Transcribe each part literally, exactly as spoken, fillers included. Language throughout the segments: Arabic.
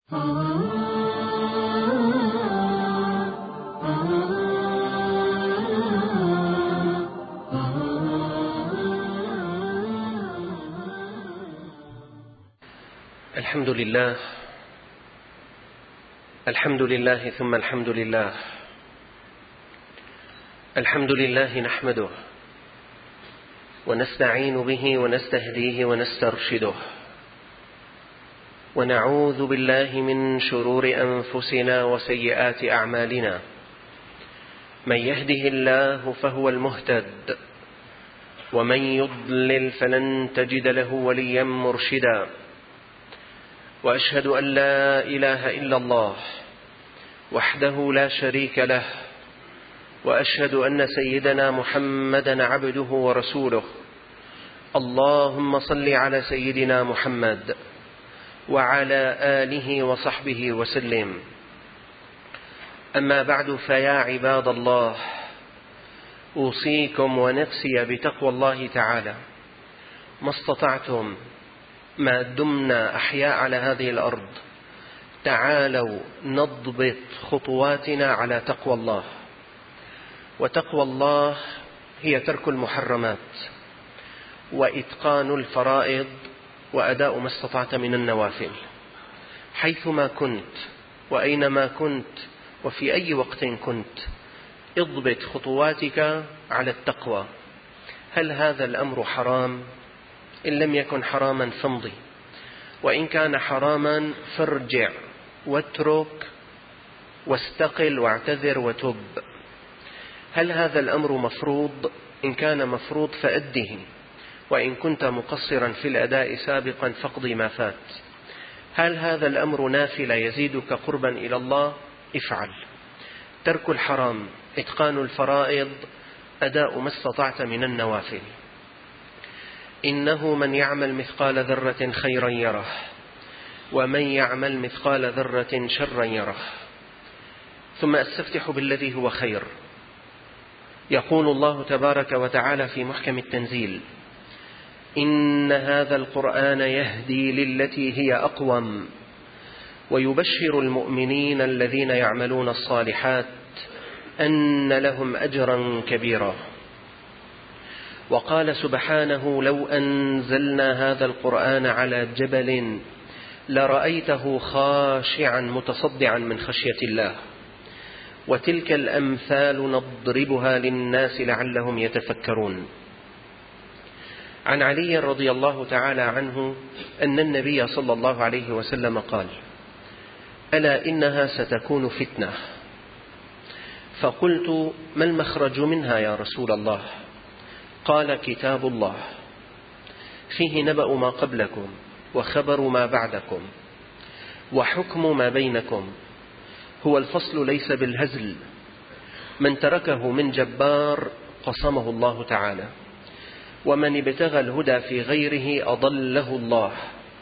الحمد لله الحمد لله ثم الحمد لله الحمد لله نحمده ونستعين به ونستهديه ونسترشده ونعوذ بالله من شرور أنفسنا وسيئات أعمالنا. من يهده الله فهو المهتد ومن يضلل فلن تجد له وليا مرشدا. وأشهد أن لا إله إلا الله وحده لا شريك له، وأشهد أن سيدنا محمدا عبده ورسوله. اللهم صل على سيدنا محمد وعلى آله وصحبه وسلم. أما بعد، فيا عباد الله، أوصيكم ونفسي بتقوى الله تعالى ما استطعتم ما دمنا أحياء على هذه الأرض. تعالوا نضبط خطواتنا على تقوى الله، وتقوى الله هي ترك المحرمات وإتقان الفرائض وأداء ما استطعت من النوافل حيثما كنت وأينما كنت وفي أي وقت كنت. اضبط خطواتك على التقوى. هل هذا الأمر حرام؟ إن لم يكن حراما فامضي، وإن كان حراما فارجع واترك واستقل واعتذر وتب. هل هذا الأمر مفروض؟ إن كان مفروض فأده، وإن كنت مقصرا في الأداء سابقا فاقضي ما فات. هل هذا الأمر نافلة يزيدك قربا إلى الله؟ افعل. ترك الحرام، إتقان الفرائض، أداء ما استطعت من النوافل. إنه من يعمل مثقال ذرة خيرا يره، ومن يعمل مثقال ذرة شرا يره. ثم أستفتح بالذي هو خير. يقول الله تبارك وتعالى في محكم التنزيل: إن هذا القرآن يهدي للتي هي أقوم ويبشر المؤمنين الذين يعملون الصالحات أن لهم أجرا كبيرا. وقال سبحانه: لو أنزلنا هذا القرآن على جبل لرأيته خاشعا متصدعا من خشية الله. وتلك الأمثال نضربها للناس لعلهم يتفكرون. عن علي رضي الله تعالى عنه أن النبي صلى الله عليه وسلم قال: ألا إنها ستكون فتنة. فقلت: ما المخرج منها يا رسول الله؟ قال: كتاب الله فيه نبأ ما قبلكم وخبر ما بعدكم وحكم ما بينكم. هو الفصل ليس بالهزل، من تركه من جبار قصمه الله تعالى، ومن ابتغى الهدى في غيره أضله الله.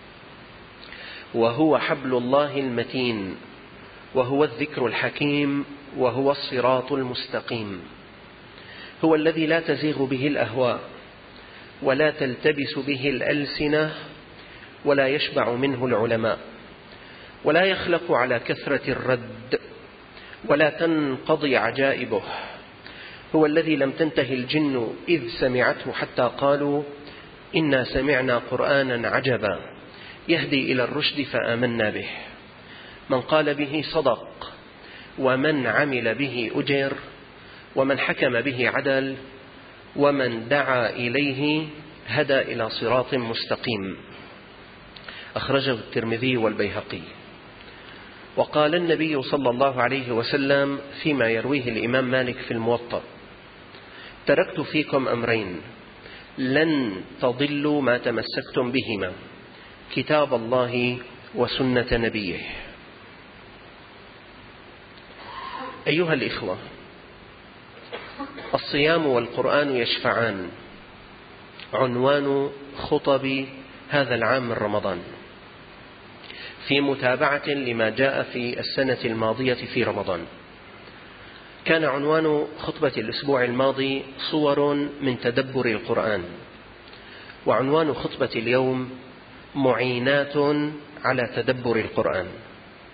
وهو حبل الله المتين، وهو الذكر الحكيم، وهو الصراط المستقيم. هو الذي لا تزيغ به الأهواء ولا تلتبس به الألسنة ولا يشبع منه العلماء، ولا يخلق على كثرة الرد ولا تنقضي عجائبه. هو الذي لم تنته الجن إذ سمعته حتى قالوا: إنا سمعنا قرآنا عجبا يهدي إلى الرشد فآمنا به. من قال به صدق، ومن عمل به أجر، ومن حكم به عدل، ومن دعا إليه هدى إلى صراط مستقيم. أخرجه الترمذي والبيهقي. وقال النبي صلى الله عليه وسلم فيما يرويه الإمام مالك في الموطأ: تركت فيكم أمرين لن تضلوا ما تمسكتم بهما، كتاب الله وسنة نبيه. أيها الإخوة، الصيام والقرآن يشفعان عنوان خطب هذا العام من رمضان، في متابعة لما جاء في السنة الماضية في رمضان. كان عنوان خطبة الأسبوع الماضي صور من تدبر القرآن، وعنوان خطبة اليوم معينات على تدبر القرآن.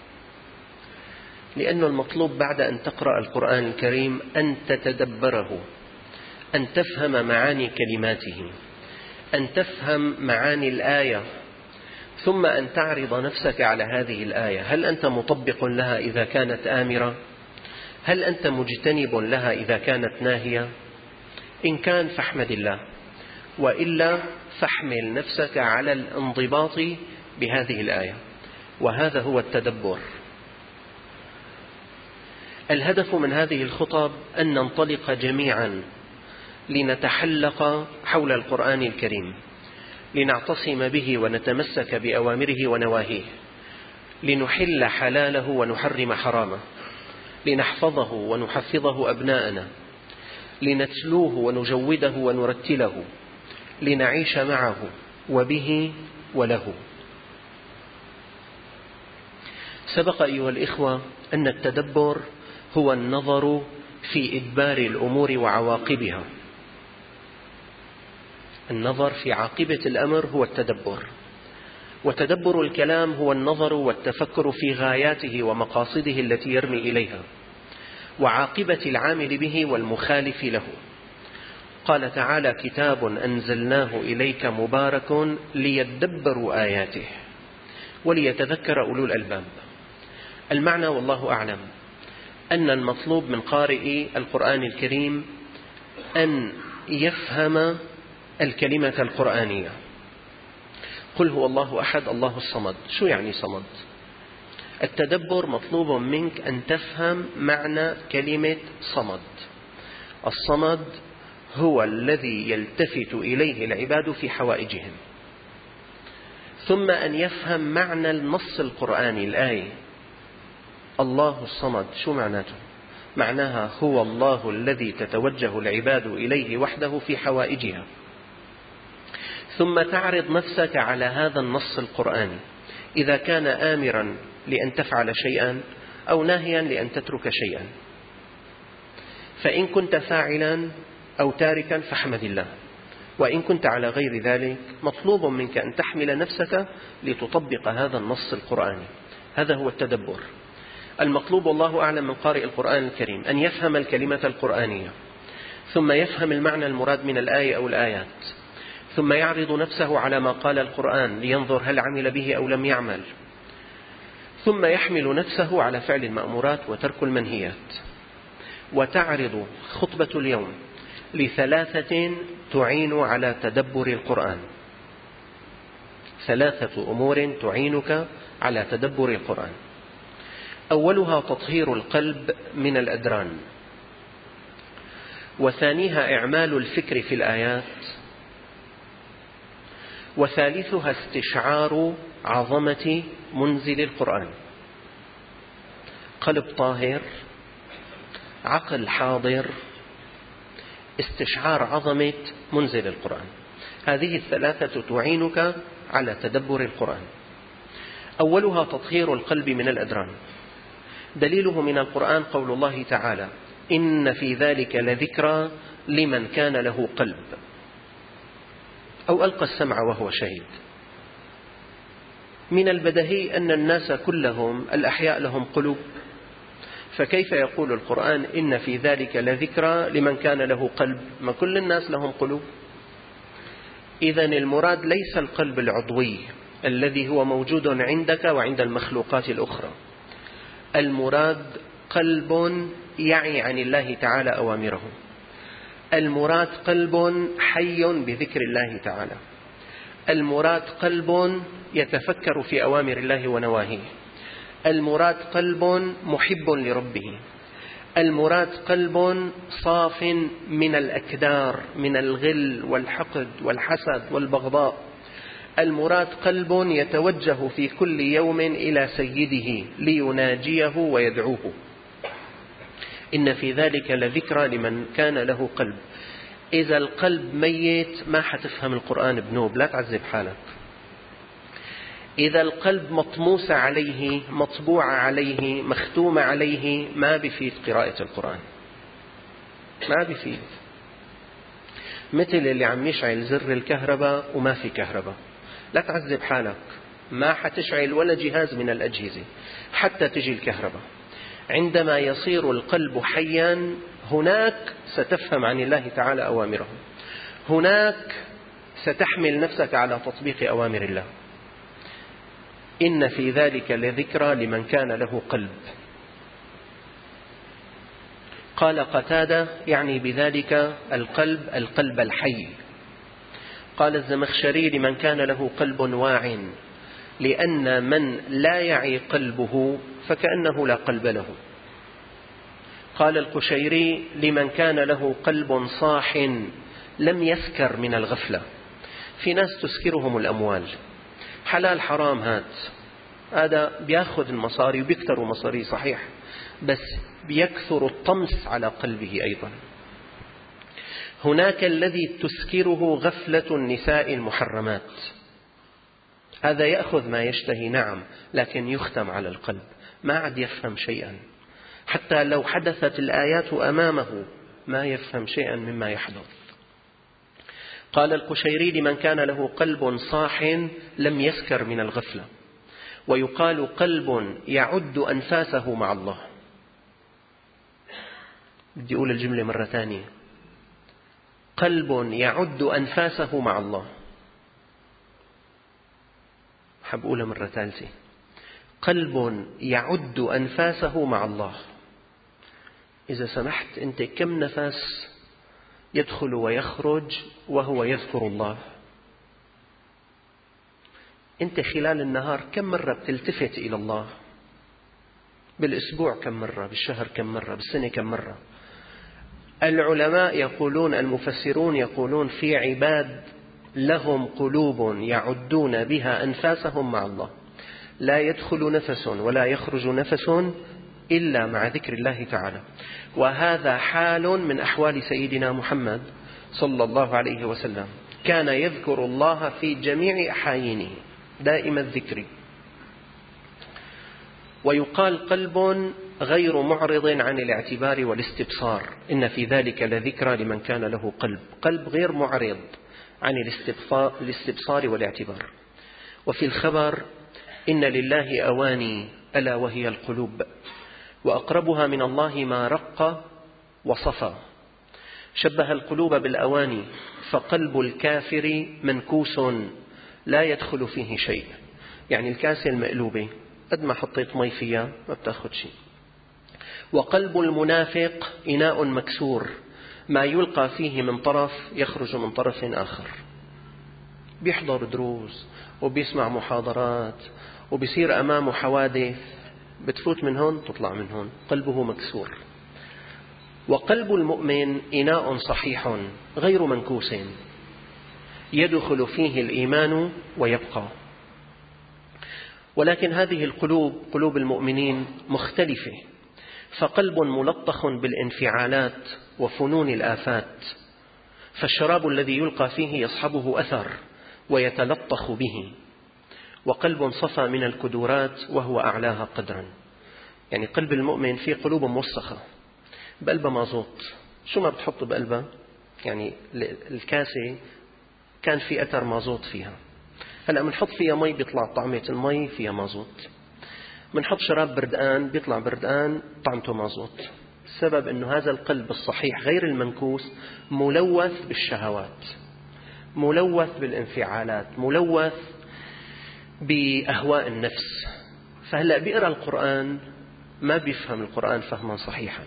لأن المطلوب بعد أن تقرأ القرآن الكريم أن تتدبره، أن تفهم معاني كلماته، أن تفهم معاني الآية، ثم أن تعرض نفسك على هذه الآية. هل أنت مطبق لها إذا كانت آمرة؟ هل أنت مجتنب لها إذا كانت ناهية؟ إن كان فاحمد الله، وإلا فاحمل نفسك على الانضباط بهذه الآية، وهذا هو التدبر. الهدف من هذه الخطب أن ننطلق جميعا لنتحلق حول القرآن الكريم، لنعتصم به ونتمسك بأوامره ونواهيه، لنحل حلاله ونحرم حرامه، لنحفظه ونحفظه أبناءنا، لنتلوه ونجوده ونرتله، لنعيش معه وبه وله. سبق أيها الإخوة أن التدبر هو النظر في إدبار الأمور وعواقبها. النظر في عاقبة الأمر هو التدبر، وتدبر الكلام هو النظر والتفكر في غاياته ومقاصده التي يرمي إليها، وعاقبة العامل به والمخالف له. قال تعالى: كتاب أنزلناه إليك مبارك ليدبروا آياته وليتذكر أولو الألباب. المعنى والله أعلم أن المطلوب من قارئ القرآن الكريم أن يفهم الكلمة القرآنية. قل هو الله أحد الله الصمد. شو يعني صمد؟ التدبر مطلوب منك أن تفهم معنى كلمة صمد. الصمد هو الذي يلتفت إليه العباد في حوائجهم. ثم أن يفهم معنى النص القرآني، الآية الله الصمد. شو معناته؟ معناها هو الله الذي تتوجه العباد إليه وحده في حوائجها. ثم تعرض نفسك على هذا النص القرآني، إذا كان آمرا لأن تفعل شيئا أو ناهيا لأن تترك شيئا. فإن كنت فاعلا أو تاركا فاحمد الله، وإن كنت على غير ذلك مطلوب منك أن تحمل نفسك لتطبق هذا النص القرآني. هذا هو التدبر المطلوب والله أعلم من قارئ القرآن الكريم، أن يفهم الكلمة القرآنية، ثم يفهم المعنى المراد من الآية أو الآيات، ثم يعرض نفسه على ما قال القرآن لينظر هل عمل به أو لم يعمل، ثم يحمل نفسه على فعل المأمورات وترك المنهيات. وتعرض خطبة اليوم لثلاثة تعين على تدبر القرآن، ثلاثة أمور تعينك على تدبر القرآن. أولها تطهير القلب من الأدران، وثانيها إعمال الفكر في الآيات، وثالثها استشعار عظمة منزل القرآن. قلب طاهر، عقل حاضر، استشعار عظمة منزل القرآن. هذه الثلاثة تعينك على تدبر القرآن. أولها تطهير القلب من الأدران، دليله من القرآن قول الله تعالى: إن في ذلك لذكرى لمن كان له قلب أو ألقى السمع وهو شهيد. من البديهي أن الناس كلهم الأحياء لهم قلوب، فكيف يقول القرآن إن في ذلك لذكرى لمن كان له قلب؟ ما كل الناس لهم قلوب. إذن المراد ليس القلب العضوي الذي هو موجود عندك وعند المخلوقات الأخرى، المراد قلب يعي عن الله تعالى أوامره، المراد قلب حي بذكر الله تعالى، المراد قلب يتفكر في أوامر الله ونواهيه، المراد قلب محب لربه، المراد قلب صاف من الأكدار، من الغل والحقد والحسد والبغضاء، المراد قلب يتوجه في كل يوم إلى سيده ليناجيه ويدعوه. إن في ذلك لذكرى لمن كان له قلب. إذا القلب ميت ما حتفهم القرآن بنوب، لا تعذب حالك. إذا القلب مطموس عليه، مطبوع عليه، مختوم عليه، ما بفيد قراءة القرآن، ما بفيد. مثل اللي عم يشعل زر الكهرباء وما في كهرباء، لا تعذب حالك، ما حتشعل ولا جهاز من الأجهزة حتى تجي الكهرباء. عندما يصير القلب حيا هناك ستفهم عن الله تعالى أوامره، هناك ستحمل نفسك على تطبيق أوامر الله. إن في ذلك لذكرى لمن كان له قلب. قال قتادة يعني بذلك القلب القلب الحي. قال الزمخشري لمن كان له قلب واع، لأن من لا يعي قلبه فكأنه لا قلب له. قال القشيري لمن كان له قلب صاح لم يسكر من الغفلة. في ناس تسكرهم الأموال، حلال حرام هات، هذا بياخذ المصاري وبيكتروا مصاري صحيح، بس بيكثر الطمس على قلبه أيضا. هناك الذي تسكره غفلة النساء المحرمات، هذا يأخذ ما يشتهي نعم، لكن يختم على القلب، ما عاد يفهم شيئا، حتى لو حدثت الآيات أمامه ما يفهم شيئا مما يحدث. قال القشيري لمن كان له قلب صاح لم يسكر من الغفلة. ويقال قلب يعد أنفاسه مع الله. بدي أقول الجملة مرة ثانية، قلب يعد أنفاسه مع الله. حاب أقولها مرة ثالثة، قلب يعد أنفاسه مع الله. إذا سمحت أنت كم نفس يدخل ويخرج وهو يذكر الله؟ أنت خلال النهار كم مرة بتلتفت إلى الله؟ بالأسبوع كم مرة؟ بالشهر كم مرة؟ بالسنة كم مرة؟ العلماء يقولون، المفسرون يقولون في عباد لهم قلوب يعدون بها أنفاسهم مع الله، لا يدخل نفس ولا يخرج نفس إلا مع ذكر الله تعالى. وهذا حال من أحوال سيدنا محمد صلى الله عليه وسلم، كان يذكر الله في جميع أحايينه دائم الذكر. ويقال قلب غير معرض عن الاعتبار والاستبصار، إن في ذلك لذكرى لمن كان له قلب. قلب غير معرض عن الاستبصار والاعتبار. وفي الخبر إن لله أواني ألا وهي القلوب، وأقربها من الله ما رق وصفى. شبه القلوب بالأواني، فقلب الكافر منكوس لا يدخل فيه شيء. يعني الكاسة المقلوبة قد ما حطيت مي فيها ما بتاخذ شيء. وقلب المنافق إناء مكسور، ما يلقى فيه من طرف يخرج من طرف آخر. بيحضر دروس وبيسمع محاضرات وبيصير أمامه حوادث، بتفوت من هون تطلع من هون، قلبه مكسور. وقلب المؤمن إناء صحيح غير منكوس، يدخل فيه الإيمان ويبقى. ولكن هذه القلوب، قلوب المؤمنين، مختلفة، فقلب ملطخ بالانفعالات وفنون الآفات، فالشراب الذي يلقى فيه يصحبه أثر ويتلطخ به. وقلب صفى من الكدورات وهو أعلاها قدرا. يعني قلب المؤمن في قلوب موسخة بقلبها مازوت. شو ما بتحط بقلبها؟ يعني الكاسة كان في أثر مازوت فيها، هلأ بنحط فيها مي بيطلع طعمة المي فيها مازوت، بنحط شراب بردقان بيطلع بردقان طعمته مازوت. السبب أنه هذا القلب الصحيح غير المنكوس ملوث بالشهوات، ملوث بالانفعالات، ملوث بأهواء النفس. فهلأ بيقرأ القرآن ما بيفهم القرآن فهما صحيحا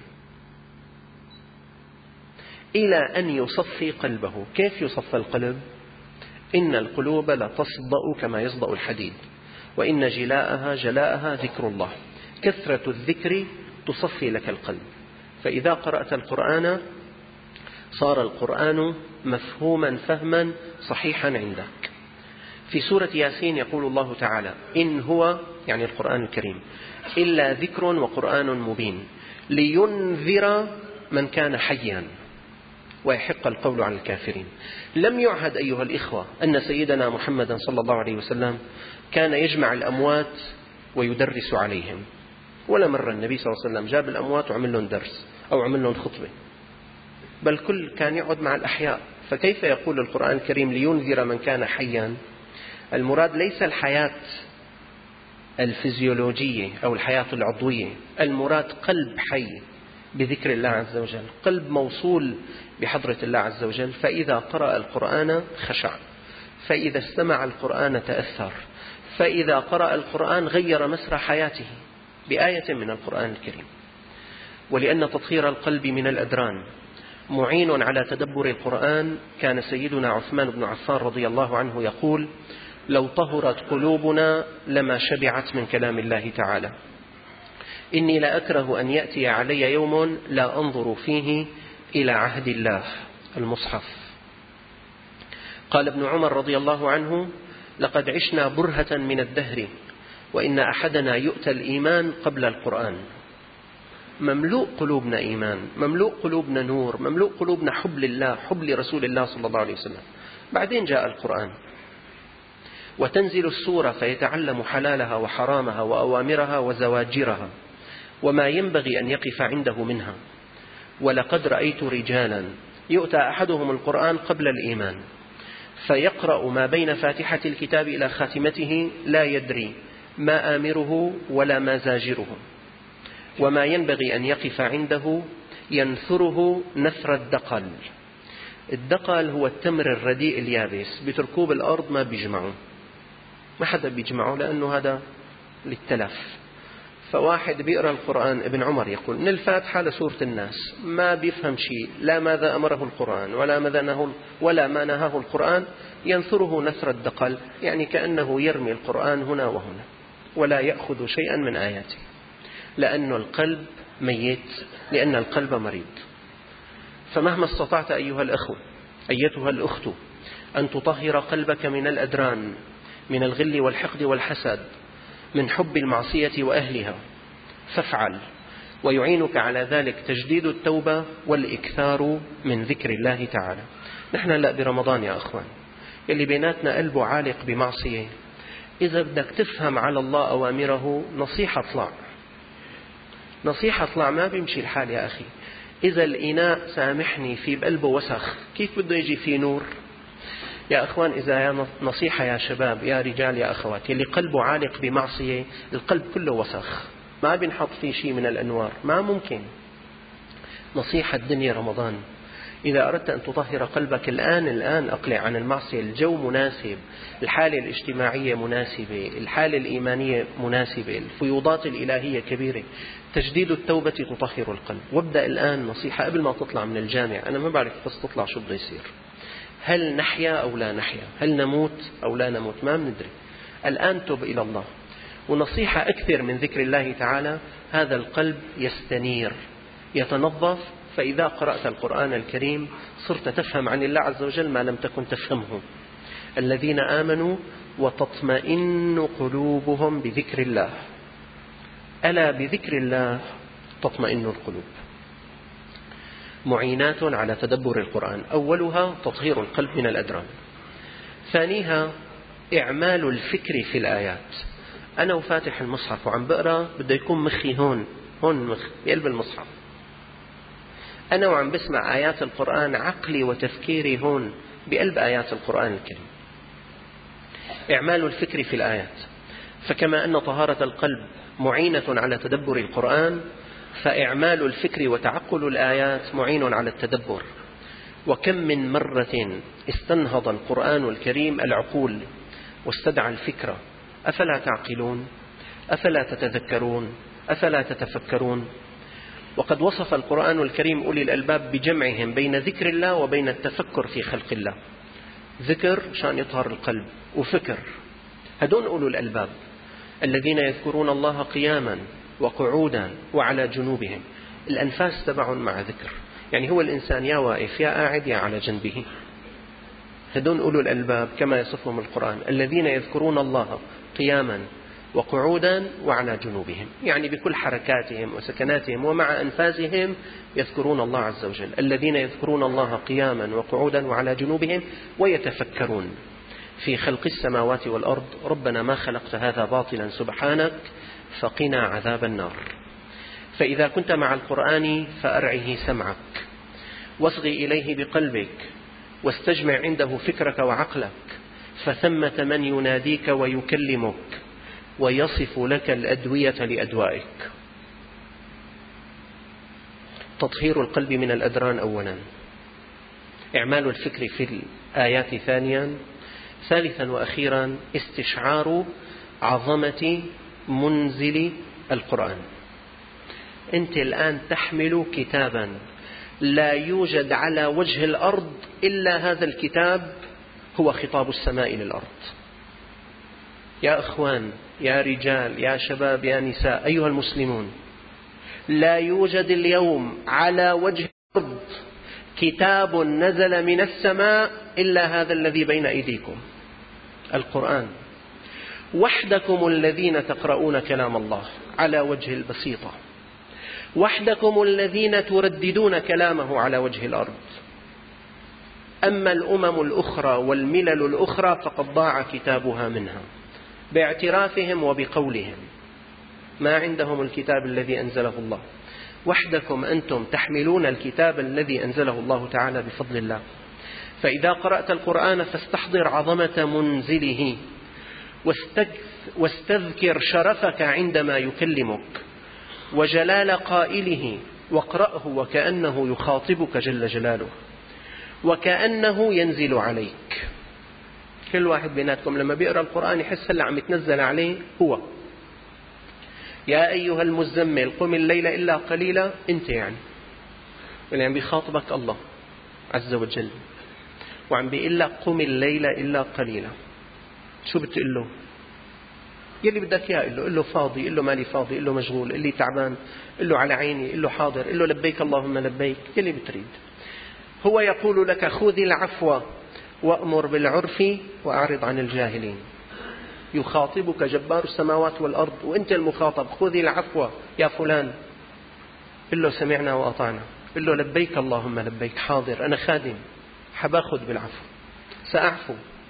إلى أن يصفي قلبه. كيف يصفى القلب؟ إن القلوب لا تصدأ كما يصدأ الحديد، وإن جلاءها جلاءها ذكر الله. كثرة الذكر تصفي لك القلب. فإذا قرأت القرآن صار القرآن مفهوما فهما صحيحا عندك. في سورة ياسين يقول الله تعالى: إن هو، يعني القرآن الكريم، إلا ذكر وقرآن مبين لينذر من كان حيا ويحق القول على الكافرين. لم يعهد أيها الإخوة أن سيدنا محمدا صلى الله عليه وسلم كان يجمع الأموات ويدرس عليهم، ولا مرة النبي صلى الله عليه وسلم جاب الأموات وعمل لهم درس أو عمل لهم خطبة، بل كل كان يقعد مع الأحياء. فكيف يقول القرآن الكريم لينذر من كان حيا؟ المراد ليس الحياة الفيزيولوجية أو الحياة العضوية، المراد قلب حي بذكر الله عز وجل، قلب موصول بحضرة الله عز وجل. فإذا قرأ القرآن خشع، فإذا استمع القرآن تأثر، فإذا قرأ القرآن غير مسرى حياته بآية من القرآن الكريم. ولأن تطهير القلب من الأدران معين على تدبر القرآن، كان سيدنا عثمان بن عفان رضي الله عنه يقول: لو طهرت قلوبنا لما شبعت من كلام الله تعالى، إني لأكره أن يأتي علي يوم لا أنظر فيه إلى عهد الله المصحف. قال ابن عمر رضي الله عنه: لقد عشنا برهة من الدهر وإن أحدنا يؤتى الإيمان قبل القرآن. مملوء قلوبنا إيمان، مملوء قلوبنا نور، مملوء قلوبنا حب لله، حب لرسول الله صلى الله عليه وسلم. بعدين جاء القرآن وتنزل السورة فيتعلم حلالها وحرامها وأوامرها وزواجرها وما ينبغي أن يقف عنده منها. ولقد رأيت رجالا يؤتى أحدهم القرآن قبل الإيمان فيقرأ ما بين فاتحة الكتاب إلى خاتمته لا يدري ما آمره ولا ما زاجره، وما ينبغي أن يقف عنده ينثره نثر الدقل. الدقل هو التمر الرديء اليابس، بتركوب الأرض ما بيجمعه، ما حدا بيجمعه لأنه هذا للتلف. فواحد بيقرأ القرآن، ابن عمر يقول، من الفاتحة لسورة الناس ما بيفهم شيء، لا ماذا أمره القرآن ولا ماذا نهاه ولا ما نهاه القرآن، ينثره نثر الدقل، يعني كأنه يرمي القرآن هنا وهنا ولا يأخذ شيئا من آياته، لأن القلب ميت، لأن القلب مريض. فمهما استطعت أيها الأخو أيتها الأخت أن تطهر قلبك من الأدران، من الغل والحقد والحسد، من حب المعصية وأهلها، فافعل. ويعينك على ذلك تجديد التوبة والإكثار من ذكر الله تعالى. نحن لا برمضان يا أخوان، اللي بيناتنا قلبه عالق بمعصية، إذا بدك تفهم على الله أوامره نصيحة اطلع، نصيحة اطلع، ما بيمشي الحال يا أخي. إذا الإناء سامحني في بقلبه وسخ، كيف بده يجي فيه نور؟ يا أخوان، إذا يا نصيحة يا شباب يا رجال يا أخوات، اللي قلبه عالق بمعصية القلب كله وسخ، ما بينحط فيه شيء من الأنوار، ما ممكن. نصيحة الدنيا رمضان، إذا أردت أن تطهر قلبك الآن الآن أقلع عن المعصية. الجو مناسب، الحالة الاجتماعية مناسبة، الحالة الإيمانية مناسبة، الفيوضات الإلهية كبيرة. تجديد التوبة تطهر القلب. وابدأ الآن نصيحة قبل ما تطلع من الجامعة. أنا ما بعرف بس تطلع شو بده يصير، هل نحيا أو لا نحيا، هل نموت أو لا نموت، ما بندري. الآن تب إلى الله. ونصيحة أكثر من ذكر الله تعالى، هذا القلب يستنير يتنظف. فإذا قرأت القرآن الكريم صرت تفهم عن الله عز وجل ما لم تكن تفهمه. الذين آمنوا وتطمئن قلوبهم بذكر الله، ألا بذكر الله تطمئن القلوب. معينات على تدبر القرآن، أولها تطهير القلب من الأدران، ثانيها إعمال الفكر في الآيات. أنا وفاتح المصحف وعم بقرأ بده يكون مخي هون، هون المخ بقلب المصحف. أنا وعم بسمع آيات القرآن عقلي وتفكيري هون بقلب آيات القرآن الكريم. إعمال الفكر في الآيات. فكما أن طهارة القلب معينة على تدبر القرآن، فإعمال الفكر وتعقل الآيات معين على التدبر. وكم من مرة استنهض القرآن الكريم العقول واستدعى الفكرة. أفلا تعقلون؟ أفلا تتذكرون؟ أفلا تتفكرون؟ وقد وصف القرآن الكريم أولي الألباب بجمعهم بين ذكر الله وبين التفكر في خلق الله. ذكر شان يطهر القلب، وفكر. هدون أولو الألباب الذين يذكرون الله قياما وقعودا وعلى جنوبهم. الأنفاس تبع مع ذكر، يعني هو الإنسان يا واقف يا قاعد يا على جنبه. هدون أولو الألباب كما يصفهم القرآن، الذين يذكرون الله قياما وقعودا وعلى جنوبهم، يعني بكل حركاتهم وسكناتهم ومع أنفاسهم يذكرون الله عز وجل. الذين يذكرون الله قياما وقعودا وعلى جنوبهم ويتفكرون في خلق السماوات والأرض ربنا ما خلقت هذا باطلا سبحانك فقنا عذاب النار. فإذا كنت مع القرآن فأرعه سمعك واصغي إليه بقلبك واستجمع عنده فكرك وعقلك، فثمة من يناديك ويكلمك. ويصف لك الأدوية لأدوائك. تطهير القلب من الأدران أولا، إعمال الفكر في الآيات ثانيا، ثالثا وأخيرا استشعار عظمة منزل القرآن. أنت الآن تحمل كتابا لا يوجد على وجه الأرض إلا هذا الكتاب هو خطاب السماء للأرض. يا أخوان، يا رجال، يا شباب، يا نساء، أيها المسلمون، لا يوجد اليوم على وجه الأرض كتاب نزل من السماء إلا هذا الذي بين أيديكم، القرآن. وحدكم الذين تقرؤون كلام الله على وجه البسيطة، وحدكم الذين ترددون كلامه على وجه الأرض. أما الأمم الأخرى والملل الأخرى فقد ضاع كتابها منها باعترافهم وبقولهم، ما عندهم الكتاب الذي أنزله الله. وحدكم أنتم تحملون الكتاب الذي أنزله الله تعالى بفضل الله. فإذا قرأت القرآن فاستحضر عظمة منزله، واستذكر شرفك عندما يكلمك وجلال قائله، واقرأه وكأنه يخاطبك جل جلاله، وكأنه ينزل عليك. كل واحد بيناتكم لما بيقرأ القرآن يحس هلا عم يتنزل عليه هو. يا أيها المزمل قم الليل إلا قليلا، أنت يعني اللي عم بيخاطبك الله عز وجل، وعم بيقول لك قم الليل إلا قليلا. شو بتقول له؟ يلي بدك اياه. قل له قل له فاضي، قل له مالي فاضي، قل له مشغول، قل لي تعبان، قل له على عيني، قل له حاضر، قل له لبيك اللهم لبيك، يلي بتريد. هو يقول لك خذ العفو وأمر بالعرف وأعرض عن الجاهلين. يخاطبك جبار السماوات والأرض وأنت المخاطب. خذ العفو يا فلان، قل له سمعنا وأطعنا، قل له لبيك اللهم لبيك، حاضر أنا خادم حباخذ بالعفو، سأعفو.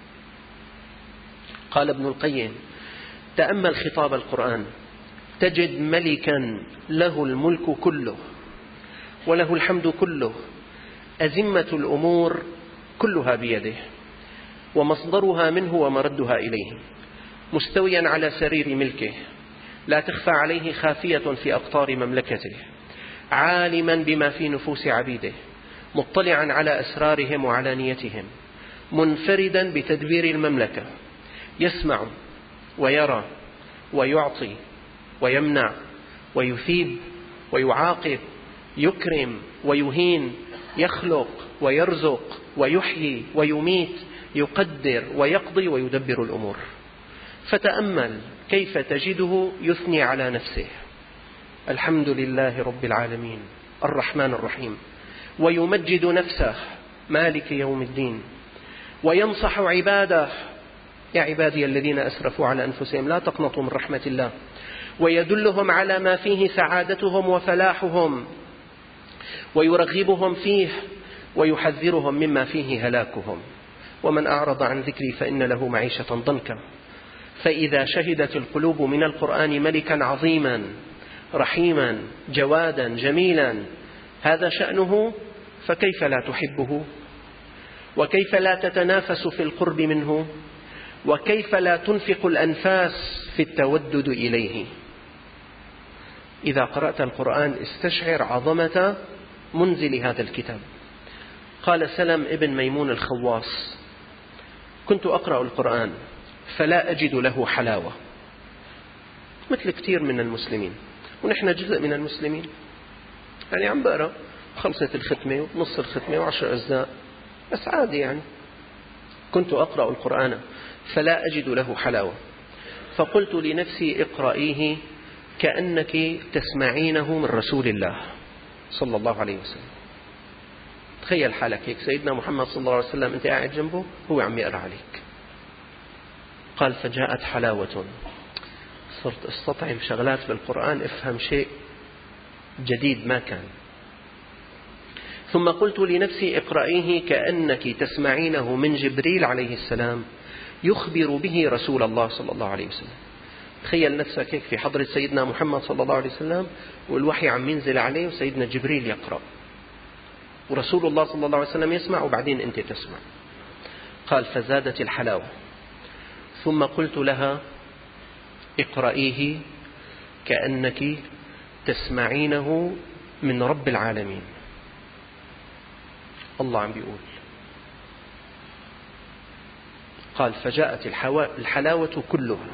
قال ابن القيم تأمل خطاب القرآن تجد ملكا له الملك كله وله الحمد كله، أزمة الأمور كلها بيده، ومصدرها منه ومردها إليه، مستويا على سرير ملكه، لا تخفى عليه خافية في أقطار مملكته، عالما بما في نفوس عبيده، مطلعا على أسرارهم وعلانيتهم، منفردا بتدبير المملكة، يسمع ويرى ويعطي ويمنع ويثيب ويعاقب، يكرم ويهين، يخلق ويرزق ويحيي ويميت، يقدر ويقضي ويدبر الأمور. فتأمل كيف تجده يثني على نفسه الحمد لله رب العالمين الرحمن الرحيم، ويمجد نفسه مالك يوم الدين، وينصح عباده يا عبادي الذين أسرفوا على أنفسهم لا تقنطوا من رحمة الله، ويدلهم على ما فيه سعادتهم وفلاحهم، ويرغبهم فيه، ويحذرهم مما فيه هلاكهم. ومن أعرض عن ذكري فإن له معيشة ضنكا. فإذا شهدت القلوب من القرآن ملكا عظيما رحيما جوادا جميلا هذا شأنه، فكيف لا تحبه؟ وكيف لا تتنافس في القرب منه؟ وكيف لا تنفق الأنفاس في التودد إليه؟ إذا قرأت القرآن استشعر عظمة منزل هذا الكتاب. قال سلم ابن ميمون الخواص كنت أقرأ القرآن فلا أجد له حلاوة، مثل كثير من المسلمين، ونحن جزء من المسلمين، يعني عم بقرأ خلصت الختمة ونص الختمة وعشر أجزاء بس عادي يعني. كنت أقرأ القرآن فلا أجد له حلاوة، فقلت لنفسي اقرأيه كأنك تسمعينه من رسول الله صلى الله عليه وسلم. تخيل حالك هيك، سيدنا محمد صلى الله عليه وسلم أنت قاعد جنبه هو عم يقرأ عليك. قال فجاءت حلاوة، صرت استطعم شغلات بالقرآن، افهم شيء جديد ما كان. ثم قلت لنفسي اقرأيه كأنك تسمعينه من جبريل عليه السلام يخبر به رسول الله صلى الله عليه وسلم. تخيل نفسك هيك في حضرة سيدنا محمد صلى الله عليه وسلم والوحي عم ينزل عليه وسيدنا جبريل يقرأ ورسول الله صلى الله عليه وسلم يسمع وبعدين أنت تسمع. قال فزادت الحلاوة. ثم قلت لها اقرأيه كأنك تسمعينه من رب العالمين. الله عم بيقول، قال فجاءت الحلاوة كلها،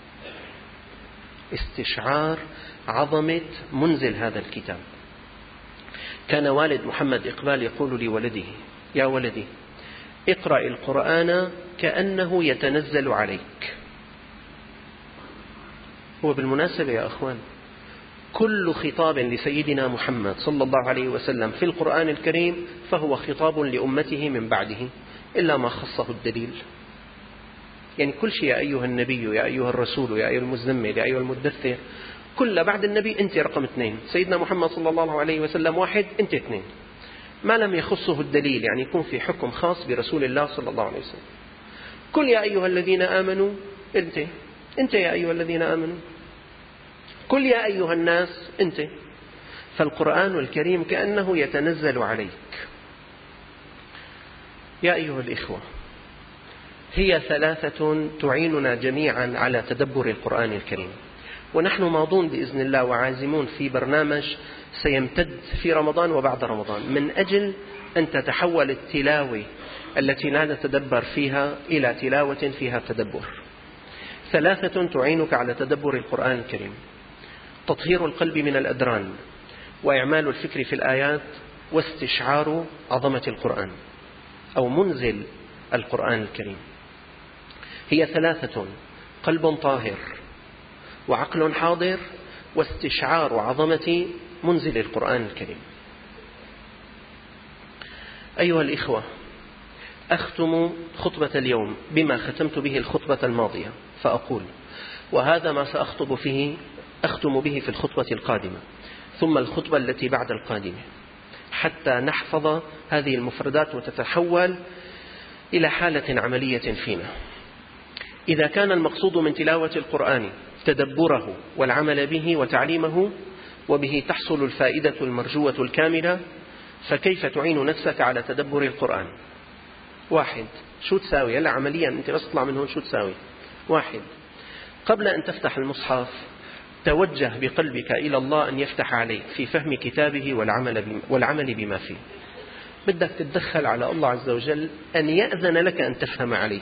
استشعار عظمة منزل هذا الكتاب. كان والد محمد إقبال يقول لولده: يا ولدي اقرأ القرآن كأنه يتنزل عليك. هو بالمناسبة يا أخوان كل خطاب لسيدنا محمد صلى الله عليه وسلم في القرآن الكريم فهو خطاب لأمته من بعده إلا ما خصه الدليل. يعني كل شيء يا أيها النبي، يا أيها الرسول، يا أيها المزمل، يا أيها المدثر، كل بعد النبي أنت رقم اثنين، سيدنا محمد صلى الله عليه وسلم واحد، أنت اثنين، ما لم يخصه الدليل، يعني يكون في حكم خاص برسول الله صلى الله عليه وسلم. كل يا أيها الذين آمنوا، أنت أنت يا أيها الذين آمنوا. كل يا أيها الناس، أنت. فالقرآن الكريم كأنه يتنزل عليك. يا أيها الإخوة، هي ثلاثة تعيننا جميعا على تدبر القرآن الكريم، ونحن ماضون بإذن الله وعازمون في برنامج سيمتد في رمضان وبعد رمضان من أجل أن تتحول التلاوة التي لا نتدبر فيها إلى تلاوة فيها تدبر. ثلاثة تعينك على تدبر القرآن الكريم: تطهير القلب من الأدران، وإعمال الفكر في الآيات، واستشعار عظمة القرآن أو منزل القرآن الكريم. هي ثلاثة: قلب طاهر، وعقل حاضر، واستشعار عظمة منزل القرآن الكريم. أيها الإخوة، أختم خطبة اليوم بما ختمت به الخطبة الماضية، فأقول: وهذا ما سأخطب فيه أختم به في الخطبة القادمة، ثم الخطبة التي بعد القادمة، حتى نحفظ هذه المفردات وتتحول إلى حالة عملية فينا. إذا كان المقصود من تلاوة القرآن تدبره والعمل به وتعليمه، وبه تحصل الفائدة المرجوة الكاملة، فكيف تعين نفسك على تدبر القرآن؟ واحد، شو تساوي؟ يلا عمليا أنت بس تطلع من هون شو تساوي؟ واحد، قبل أن تفتح المصحف توجه بقلبك إلى الله أن يفتح عليك في فهم كتابه والعمل بما فيه. بدك تتدخل على الله عز وجل أن يأذن لك أن تفهم عليه.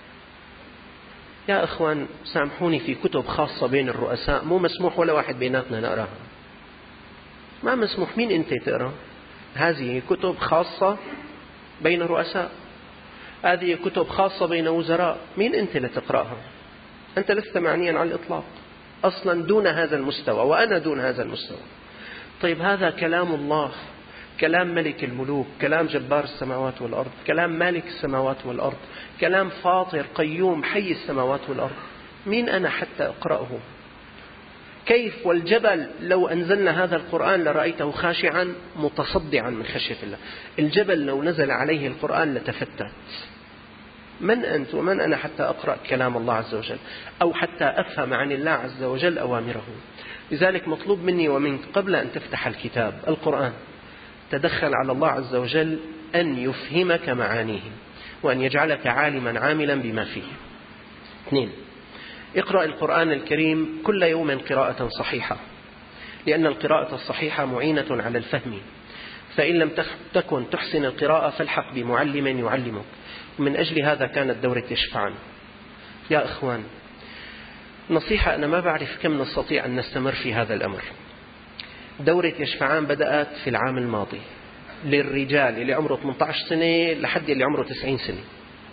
يا أخوان سامحوني، في كتب خاصة بين الرؤساء مو مسموح ولا واحد بيناتنا نقراها، ما مسموح. مين أنت تقرأ؟ هذه كتب خاصة بين الرؤساء، هذه كتب خاصة بين وزراء، مين أنت لتقرأها؟ أنت لست معنيا على الإطلاق أصلا، دون هذا المستوى، وأنا دون هذا المستوى. طيب هذا كلام الله، كلام ملك الملوك، كلام جبار السماوات والأرض، كلام مالك السماوات والأرض، كلام فاطر قيوم حي السماوات والأرض، مين أنا حتى أقرأه؟ كيف والجبل لو أنزلنا هذا القرآن لرأيته خاشعا متصدعا من خشية الله. الجبل لو نزل عليه القرآن لتفتت. من أنت ومن أنا حتى أقرأ كلام الله عز وجل أو حتى أفهم عن الله عز وجل أوامره؟ لذلك مطلوب مني ومنك قبل أن تفتح الكتاب القرآن تدخل على الله عز وجل أن يفهمك معانيه وأن يجعلك عالما عاملا بما فيه. اثنين، اقرأ القرآن الكريم كل يوم قراءة صحيحة، لأن القراءة الصحيحة معينة على الفهم، فإن لم تكن تحسن القراءة فالحق بمعلم يعلمك. من أجل هذا كانت دورة يشفعان. يا إخوان، نصيحة، أنا ما بعرف كم نستطيع أن نستمر في هذا الأمر. دورة يشفعان بدأت في العام الماضي للرجال اللي عمره ثمانية عشر سنة لحد اللي عمره تسعين سنة.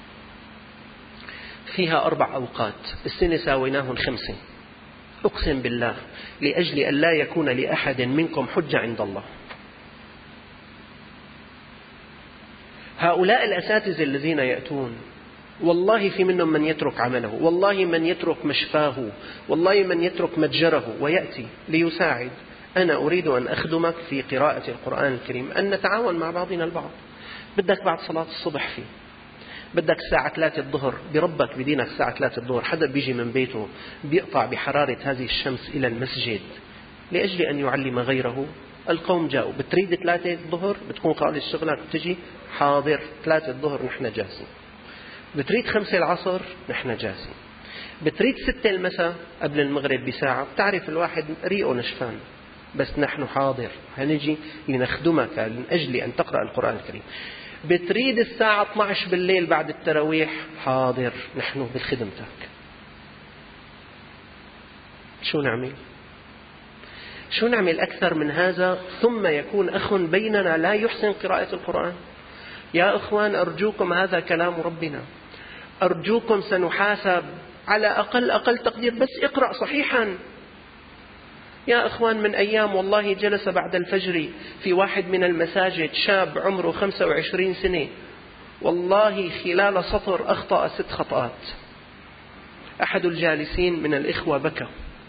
فيها أربع أوقات، السنة ساويناهن خمسة، أقسم بالله لأجل أن لا يكون لأحد منكم حجة عند الله. هؤلاء الأساتذة الذين يأتون والله في منهم من يترك عمله، والله من يترك مشفاه، والله من يترك متجره ويأتي ليساعد. أنا أريد أن أخدمك في قراءة القرآن الكريم، أن نتعاون مع بعضنا البعض. بدك بعد صلاة الصبح فيه، بدك الساعة ثلاثة الظهر بربك بدينك، الساعة ثلاثة الظهر حدا بيجي من بيته بيقطع بحرارة هذه الشمس إلى المسجد لأجل أن يعلم غيره. القوم جاءوا، بتريد ثلاثة الظهر بتكون خالص شغلك بتجي حاضر ثلاثة الظهر نحن جاهزين، بتريد خمسة العصر نحن جاهزين. بتريد ستة المساء قبل المغرب بساعة، بتعرف الواحد ريقه نشفان، بس نحن حاضر هنجي لنخدمك من أجل أن تقرأ القرآن الكريم. بتريد الساعة اثني عشر بالليل بعد التراويح، حاضر نحن بخدمتك. شو نعمل؟ شو نعمل أكثر من هذا؟ ثم يكون أخ بيننا لا يحسن قراءة القرآن. يا أخوان أرجوكم، هذا كلام ربنا، أرجوكم سنحاسب على أقل أقل تقدير، بس اقرأ صحيحا. يا أخوان من أيام والله جلس بعد الفجر في واحد من المساجد شاب عمره خمسة وعشرين سنة، والله خلال سطر أخطأ ست خطأات. أحد الجالسين من الإخوة بكى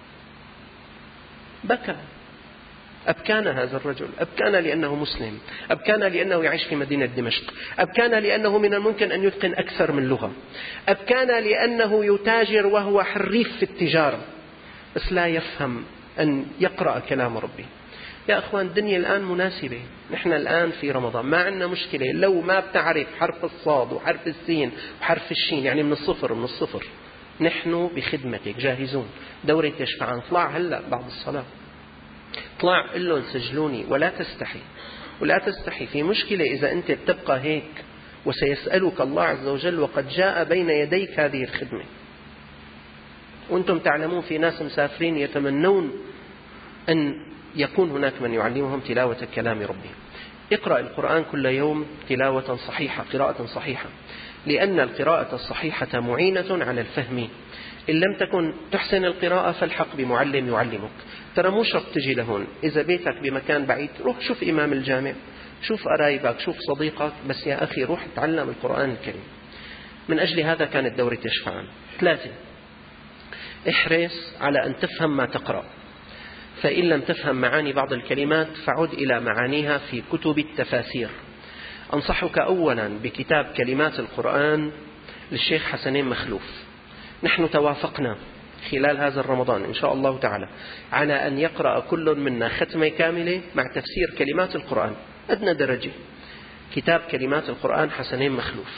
بكى أبكانا هذا الرجل، أبكانا لأنه مسلم، أبكانا لأنه يعيش في مدينة دمشق، أبكانا لأنه من الممكن أن يتقن أكثر من لغة، أبكانا لأنه يتاجر وهو حريف في التجارة، بس لا يفهم أن يقرأ كلام ربي. يا أخوان الدنيا الآن مناسبة، نحن الآن في رمضان ما عندنا مشكلة لو ما بتعرف حرف الصاد وحرف السين وحرف الشين، يعني من الصفر من الصفر. نحن بخدمتك جاهزون. دورة يشفعان طلع هلأ بعد الصلاة، طلع قل لهم سجلوني، ولا تستحي ولا تستحي. في مشكلة إذا أنت بتبقى هيك، وسيسألك الله عز وجل وقد جاء بين يديك هذه الخدمة. وأنتم تعلمون في ناس مسافرين يتمنون أن يكون هناك من يعلمهم تلاوة كلام ربهم. اقرأ القرآن كل يوم تلاوة صحيحة، قراءة صحيحة، لأن القراءة الصحيحة معينة على الفهم. إن لم تكن تحسن القراءة فالحق بمعلم يعلمك. ترى مو شرط تجي لهون، إذا بيتك بمكان بعيد روح شوف إمام الجامع، شوف قرايبك، شوف صديقك، بس يا أخي روح تعلم القرآن الكريم. من أجل هذا كانت دورة يشفعان. ثلاثة، احرص على أن تفهم ما تقرأ، فإن لم تفهم معاني بعض الكلمات فعد إلى معانيها في كتب التفاسير. أنصحك أولا بكتاب كلمات القرآن للشيخ حسنين مخلوف. نحن توافقنا خلال هذا الرمضان إن شاء الله تعالى على أن يقرأ كل منا ختمة كاملة مع تفسير كلمات القرآن أدنى درجة. كتاب كلمات القرآن حسنين مخلوف.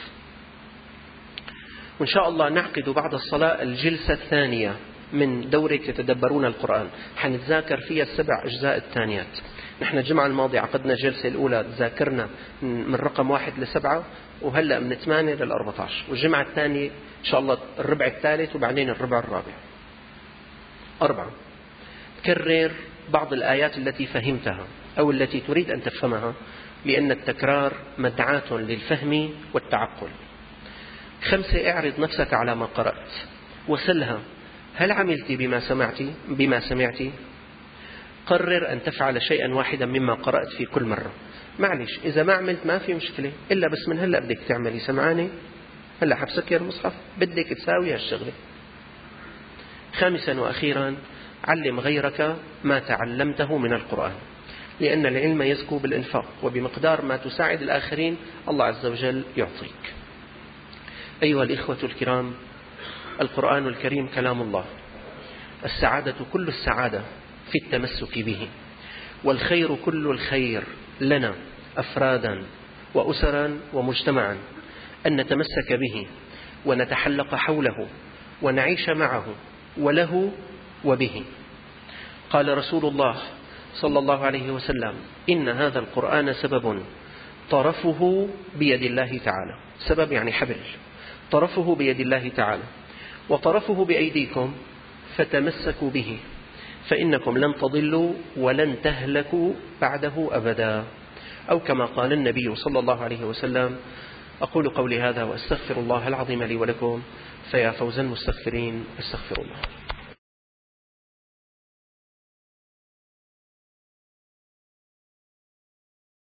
وإن شاء الله نعقد بعد الصلاة الجلسة الثانية من دورة يتدبرون القرآن، حنتذاكر فيها السبع أجزاء الثانيات. نحن الجمعة الماضية عقدنا الجلسة الأولى، ذاكرنا من رقم واحد لسبعة، وهلأ من ثمانية للأربعة عشر، والجمعة الثانية إن شاء الله الربع الثالث وبعدين الربع الرابع. أربعة، كرر بعض الآيات التي فهمتها أو التي تريد أن تفهمها، لأن التكرار مدعاة للفهم والتعقل. خمسة، اعرض نفسك على ما قرأت وسلها، هل عملت بما سمعت بما سمعت؟ قرر أن تفعل شيئا واحدا مما قرأت في كل مرة. معلش إذا ما عملت ما في مشكلة، إلا بس من هلأ بدك تعملي. سمعاني؟ هلأ حبسكر المصحف بدك تساوي هالشغلة. خامسا وأخيرا، علم غيرك ما تعلمته من القرآن، لأن العلم يزكو بالإنفاق، وبمقدار ما تساعد الآخرين الله عز وجل يعطيك. أيها الإخوة الكرام، القرآن الكريم كلام الله، السعادة كل السعادة في التمسك به، والخير كل الخير لنا أفرادا وأسرا ومجتمعا أن نتمسك به ونتحلق حوله ونعيش معه وله وبه. قال رسول الله صلى الله عليه وسلم: إن هذا القرآن سبب طرفه بيد الله تعالى. سبب يعني حبل، طرفه بيد الله تعالى، وطرفه بأيديكم، فتمسكوا به فإنكم لن تضلوا ولن تهلكوا بعده أبدا، أو كما قال النبي صلى الله عليه وسلم. أقول قولي هذا وأستغفر الله العظيم لي ولكم، فيا فوز المستغفرين، استغفر الله.